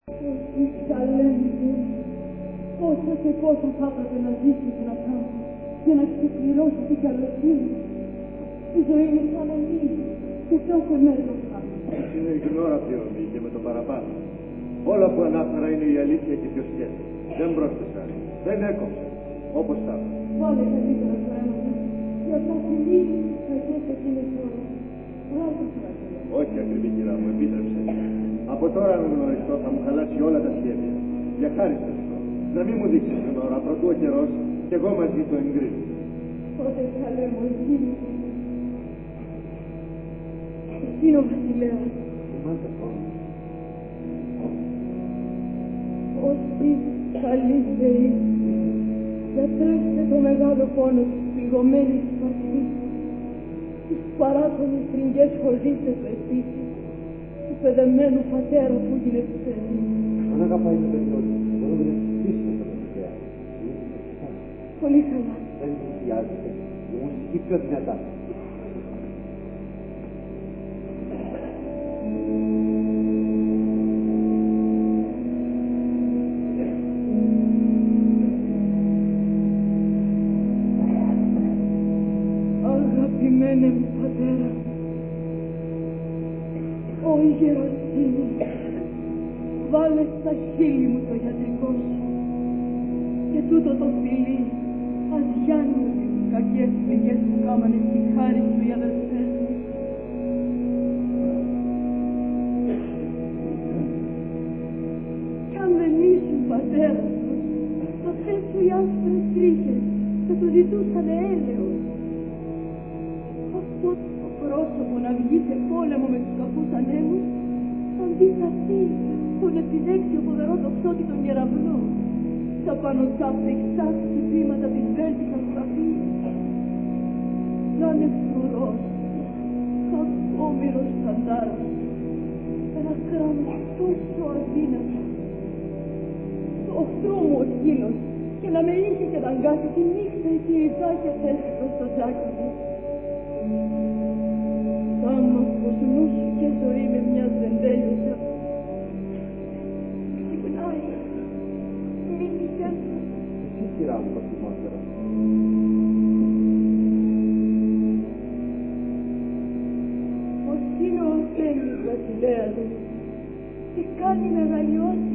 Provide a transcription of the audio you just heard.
Τι καλέντε, πόσα και πόσα θα έπρεπε να ζήσεις να κάνω για να ξεπληρώσει την καλοσύνη. Η ζωή μου σαν ανοίγει και κάθε μέρα το χάνω. Είναι η γνώρα πληρωμή και με το παραπάνω. Όλα που ανάφερα είναι η αλήθεια και ποιο σχέδιο. Δεν πρόσθεσα, δεν έκοψα, όπως θα έπρεπε. Βάλε καλύτερα το αίμα μου, για τα φιλί θα καίς εκείνη τώρα. Βγάλε το φράγμα. Όχι ακριβή κυρά μου, επίτρεψε. Από τώρα να γνωριστώ θα μου χαλάσει όλα τα σχέδια. Για χάρη σας αυτό. Να μην μου δείξεις την ώρα, πρωτού ο καιρός και εγώ μαζί το εγκρίνω. Τότε καλέ μου εκείνη. Εσύ είναι ο βασιλέας. Όσοι καλοί θεοί, γιατρέψτε το μεγάλο πόνο της πληγωμένης σπαθής, τις παράτονες τριγγές χωζίστες με σπίτι, του παιδεμένου πατέρα που έγινε ξένη. Αν αγαπάει το παιδί του, μπορούμε να συζητήσουμε το παιδιά. Πολύ καλά. Δεν χρειάζεται. Η μουσική πιο δυνατά. Αγαπημένε μου πατέρα, ο γεροσύνη, βάλε στα χείλη μου το γιατρικό σου και τούτο το φιλί ας γιάνει τις κακές πληγές που κάμανε στη χάρη σου οι αδελφές μου. Κι αν δεν ήσουν πατέρα σου, αυτές σου οι άσπρες τρίχες θα του ζητούσαν έλεος. Αυτό το πρόσωπο να βγει σε πόλεμο με τους καπούς ανέμους, θα αντισταθεί στον επιδέξιο φοβερό τοξότη των κεραυνών. Τα πάνω φλεξά χτυπήματα της βέλτικας γραφής. Να είναι φρουρός, κακόμοιρος φαντάρας, ένα κράνος τόσο αδύνατο. Το οχθρό μου ο σκύλος και να με είχε και να αγκάσει τη νύχτα εκείνη θα είχε θέσει προς το τζάκι μου. Θάμαχος νους και ζωή με μιας δεν τέλειωσα. Ξυπνάει. Μίλησε. Τι κυρά μου προτιμότερα. Ως είναι ο Αθένης βασιλέας μου και κάνει μεγαλειότητα.